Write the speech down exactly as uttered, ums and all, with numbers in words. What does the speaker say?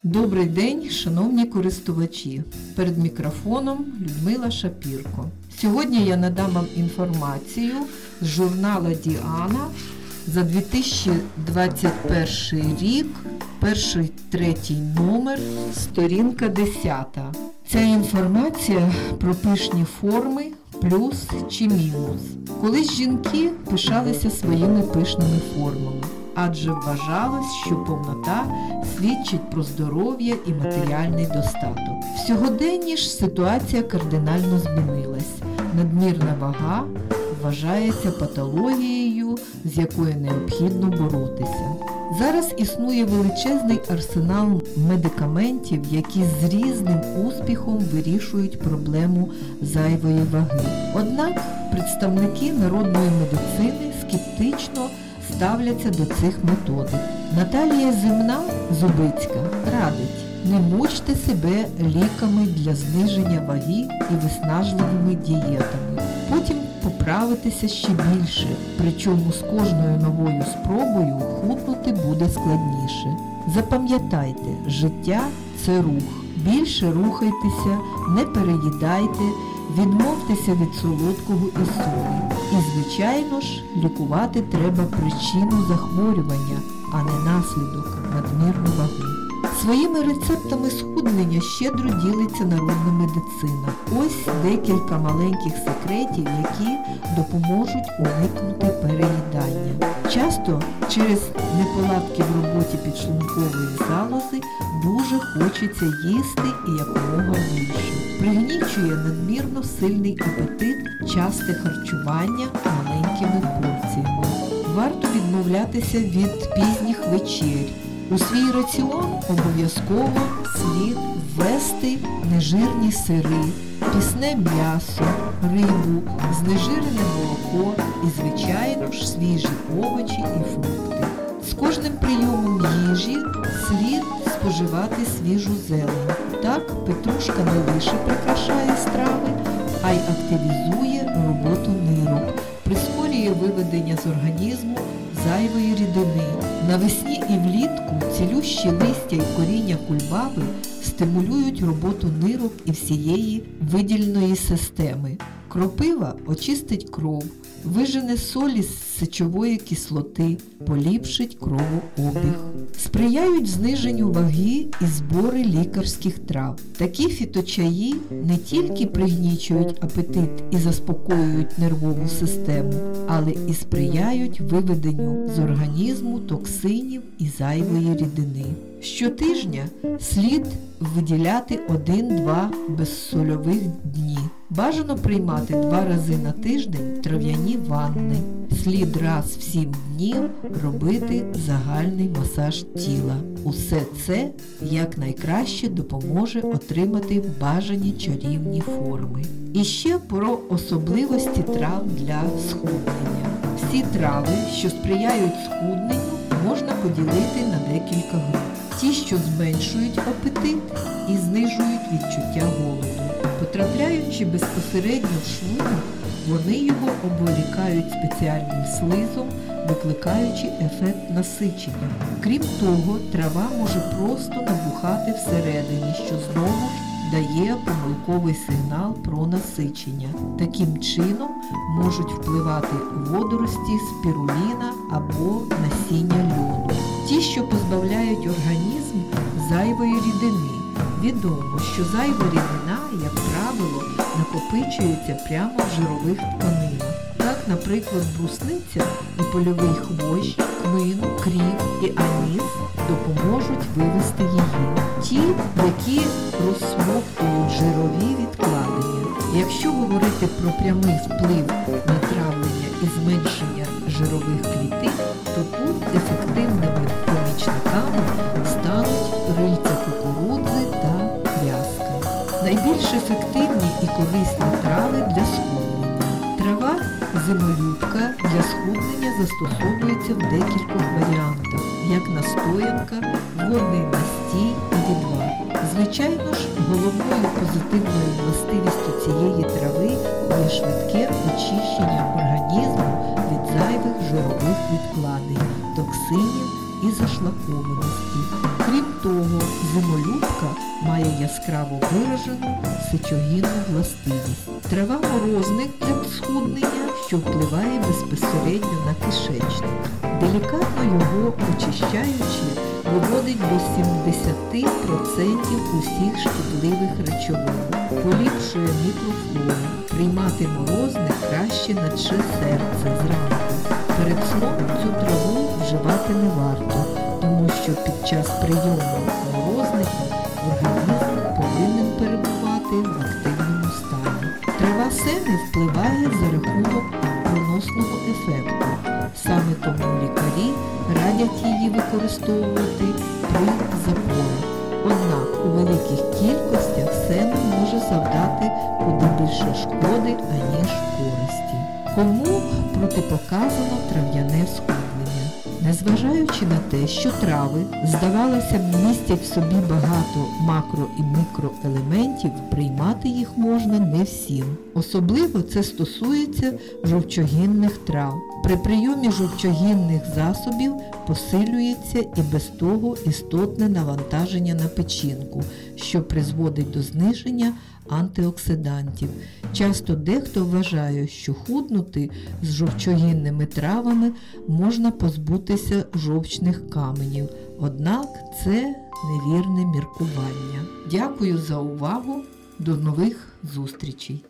Добрий день, шановні користувачі! Перед мікрофоном Людмила Шапірко. Сьогодні я надам вам інформацію з журналу Діана за дві тисячі двадцять перший рік, перший третій номер, сторінка десята. Ця інформація про пишні форми плюс чи мінус. Колись жінки пишалися своїми пишними формами, адже вважалось, що повнота свідчить про здоров'я і матеріальний достаток. В сьогоденні ж ситуація кардинально змінилась. Надмірна вага вважається патологією, з якою необхідно боротися. Зараз існує величезний арсенал медикаментів, які з різним успіхом вирішують проблему зайвої ваги. Однак представники народної медицини скептично ставляться до цих методик. Наталія Земна-Зубицька радить: не мучте себе ліками для зниження ваги і виснажливими дієтами. Потім поправитися ще більше, причому з кожною новою спробою худнути буде складніше. Запам'ятайте, життя – це рух. Більше рухайтеся, не переїдайте, відмовтеся від солодкого і солі. І, звичайно ж, лікувати треба причину захворювання, а не наслідок – надмірну вагу. Своїми рецептами схуднення щедро ділиться народна медицина. Ось декілька маленьких секретів, які допоможуть уникнути переїдання. Часто через неполадки в роботі підшлункової залози дуже хочеться їсти і якомога більше. Пригнічує надмірно сильний апетит, часте харчування маленькими порціями. Варто відмовлятися від пізніх вечерь. У свій раціон обов'язково слід ввести нежирні сири, пісне м'ясо, рибу, знежирене молоко і, звичайно ж, свіжі овочі і фрукти. З кожним прийомом їжі слід споживати свіжу зелень. Так петрушка не лише прикрашає страви, а й активізує роботу нирок, прискорює виведення з організму зайвої рідини. Навесні і влітку цілющі листя і коріння кульбаби стимулюють роботу нирок і всієї видільної системи. Кропива очистить кров, вижене солі з сечової кислоти, поліпшить кровообіг. Сприяють зниженню ваги і збори лікарських трав. Такі фіточаї не тільки пригнічують апетит і заспокоюють нервову систему, але і сприяють виведенню з організму токсинів і зайвої рідини. Щотижня слід виділяти один-два безсольових дні. Бажано приймати два рази на тиждень трав'яні ванни. Слід раз в сім днів робити загальний масаж тіла. Усе це якнайкраще допоможе отримати бажані чарівні форми. І ще про особливості трав для схуднення. Всі трави, що сприяють схудненню, можна поділити на декілька груп. Ті, що зменшують апетит і знижують відчуття голоду. Потрапляючи безпосередньо в шлунок, вони його обволікають спеціальним слизом, викликаючи ефект насичення. Крім того, трава може просто набухати всередині, що знову ж дає помилковий сигнал про насичення. Таким чином можуть впливати водорості спіруліна або насіння льоду. Ті, що позбавляють організм зайвої рідини. Відомо, що зайва рідина, як правило, накопичується прямо в жирових тканинах. Так, наприклад, брусниця і польовий хвощ, кмин, кріп і аніс допоможуть вивести її. Ті, які розсмоктують жирові відкладення. Якщо говорити про прямий вплив на травлення і зменшення жирових клітин, то тут ефективними помічниками стануть рильця кукурудзи та рязка. Найбільш ефективні і корисні трави для схуднення. Трава зимолюбка для схуднення застосовується в декількох варіантах, як настоянка, водний настій і відвар. Звичайно ж, головною позитивною властивістю цієї трави є швидке очищення організму від зайвих жирових відкладень, токсинів і зашлакованості. Крім Крім того, зимолюбка має яскраво виражену сечогінну властивість. Трава морозник для схуднення, що впливає безпосередньо на кишечник. Делікатно його очищаючи, виводить до сімдесят відсотків усіх шкідливих речовин, поліпшує мікрофлору. Приймати морозник краще на чи серце зранку. Перед сном цю траву вживати не варто, тому що під час прийому морозника організм повинен перебувати в активному стані. Трава сени впливає за рахунок проносного ефекту. Саме тому лікарі радять її використовувати при запорах. Однак у великих кількостях сена може завдати куди більше шкоди, аніж користі. Кому протипоказано трав'яне схуднення? Незважаючи на те, що трави, здавалося б, містять в собі багато макро- і мікроелементів, приймати їх можна не всім. Особливо це стосується жовчогінних трав. При прийомі жовчогінних засобів посилюється і без того істотне навантаження на печінку, що призводить до зниження антиоксидантів. Часто дехто вважає, що худнути з жовчогінними травами можна позбутися жовчних каменів. Однак це невірне міркування. Дякую за увагу. До нових зустрічей!